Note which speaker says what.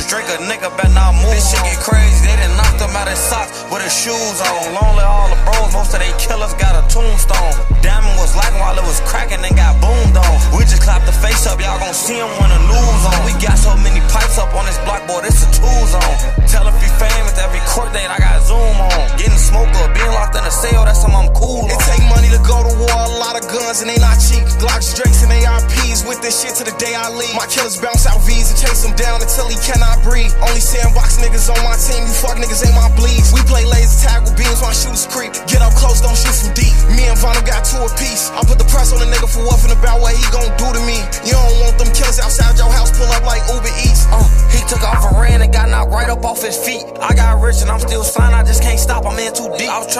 Speaker 1: Just drink a nigga, better not move. This shit get crazy, they done knocked him out his socks with his shoes on. Lonely all the bros, most of they killers got a tombstone. Diamond was lacking while it was cracking and got boomed on. We just clapped the face up, y'all gon' see him when the news on. We got so many pipes up on this block, boy, this a tool zone. Tell if he famous, every court date I got Zoom on. Getting smoked or being locked in a cell, that's something I'm cool on.
Speaker 2: It take money to go to war, a lot of guns and they not cheap. Glocks, Drakes, and ARPs with this shit to the day I leave. My killers bounce out V's and chase him down until he cannot breathe. Only sandbox niggas on my team, you fuck niggas ain't my bleeds. We play laser tag with beams while shooters creep. Get up close, don't shoot from deep. Me and Vonno got two apiece. I put the press on a nigga for wuffing about what he gon' do to me. You don't want them killers outside your house, pull up like Uber Eats.
Speaker 1: He took off and ran and got knocked right up off his feet. I got rich and I'm still signed, I just can't stop, I'm in too deep. I was trying